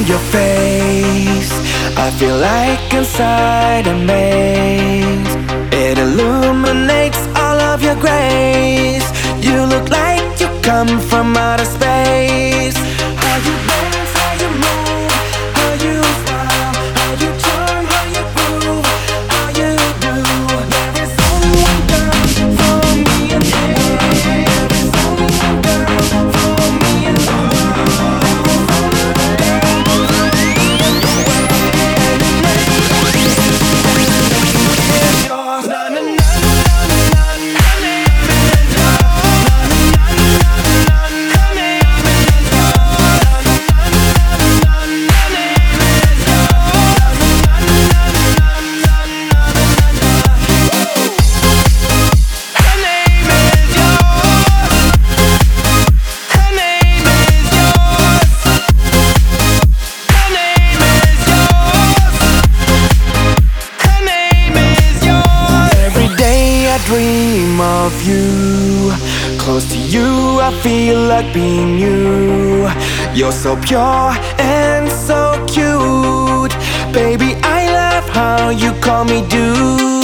your face, I feel like inside a maze. It illuminates all of your grace. You look like you come from outer space. How you dance, how you move, how you smile, how you charm, how you prove, how you do. There is only one girl for me and you. There is only one girl for me and you. Dream of you, close to you, I feel like being you. You're so pure and so cute, baby, I love how you call me dude.